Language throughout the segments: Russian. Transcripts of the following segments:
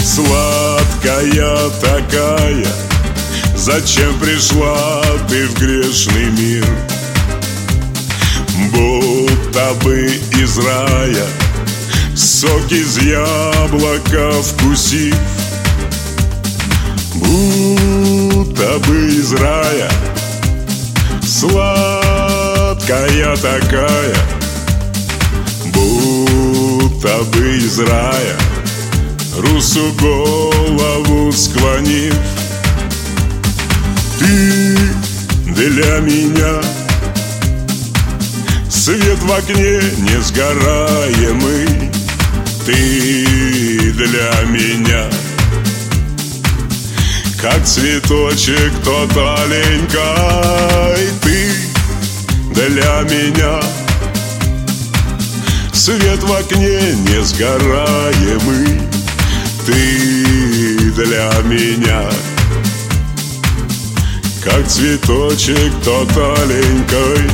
Сладкая такая, зачем пришла ты в грешный мир? Будто бы из рая, сок из яблока вкусив. Будто бы из рая, сладкая такая, будто бы из рая, русу голову склонив. Ты для меня свет в окне несгораемый. Ты для меня как цветочек тот аленькой. Ты для меня свет в окне несгораемый. Ты для меня как цветочек тот аленькой.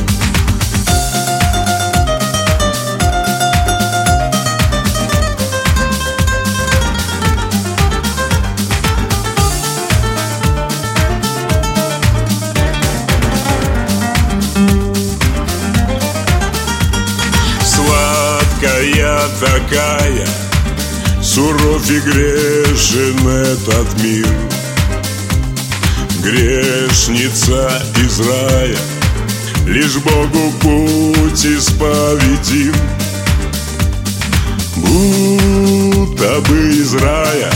Сладкая такая, суров и грешен этот мир. Грешница из рая, лишь Богу путь исповедим. Будто бы из рая,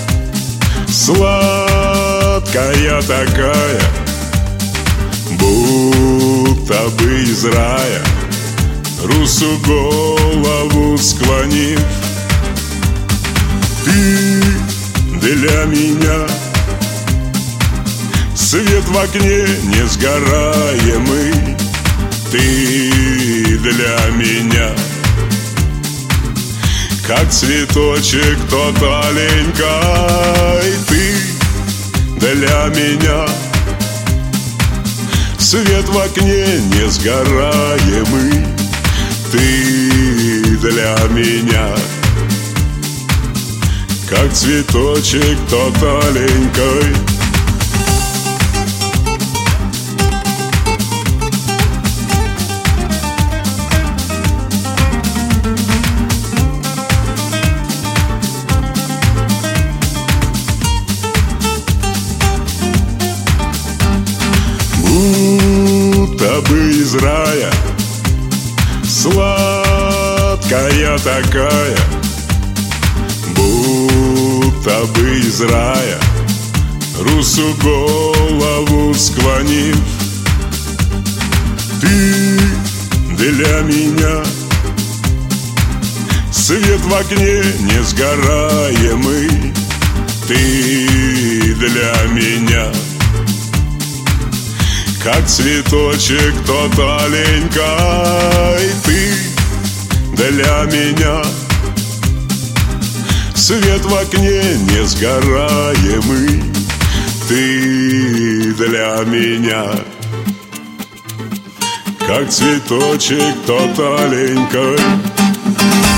сладкая такая, будто бы из рая, русу голову склонив. Ты для меня свет в окне несгораемый. Ты для меня как цветочек тот аленькой. Ты для меня свет в окне несгораемый. Ты для меня как цветочек тот аленькой. Будто бы из рая, сладкая такая, будто бы из рая, русу голову склонив. Ты для меня свет в окне несгораемый. Ты для меня как цветочек тот аленькой. Ты для меня свет в окне несгораемый. Ты для меня как цветочек тот аленькой.